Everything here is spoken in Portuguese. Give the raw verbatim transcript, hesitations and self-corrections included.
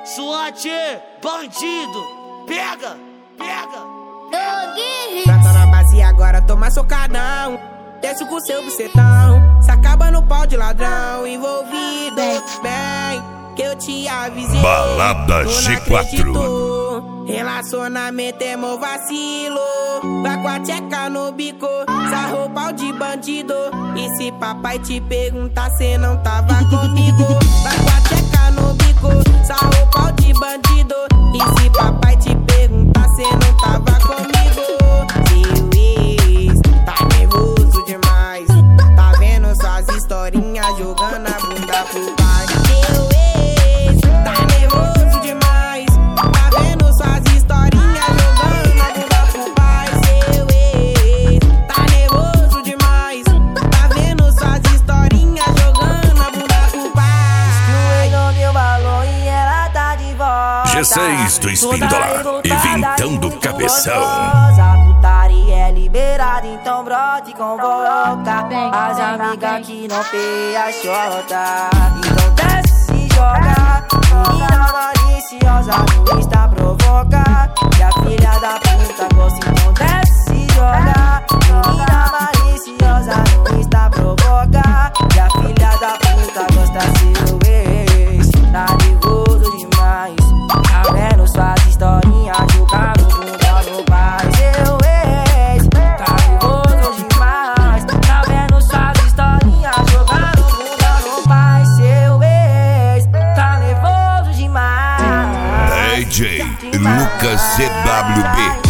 SWAT, bandido, pega, pega. Tá na base e agora toma socadão. Desce com seu bucetão, se acaba no pau de ladrão. Envolvido, bem, que eu te avisei. Balada G quatro. Relacionamento é meu vacilo. Vai com a tcheca no bico, sarrou pau de bandido. E se papai te perguntar, cê não tava comigo. Vai com a tcheca no bico, sarrou pau de bandido. E se papai te perguntar, cê não tava comigo. Seu ex tá nervoso demais, tá vendo suas historinhas jogando a bunda pro pai. Seu ex tá nervoso demais, tá vendo suas historinhas jogando a bunda pro pai. Seu ex tá nervoso demais, tá vendo suas historinhas jogando a bunda pro pai. Excluindo meu balão e ela tá de volta. G seis do Espíndola e Vintão do Cabeção. A putaria é liberada, então brota e convoca as amigas que não pei a chota. Então desce e joga, menina maliciosa no Insta provoca. E a filha da puta gosta, então desce e joga, menina maliciosa no Insta provoca. E a filha da puta gosta, seu ex tá nervoso demais, tá vendo suas historinhas jogar no bunda no pai. Seu ex tá nervoso demais, tá vendo suas historinhas jogar no bunda no pai. Seu ex tá nervoso demais. D J Lucas C W B.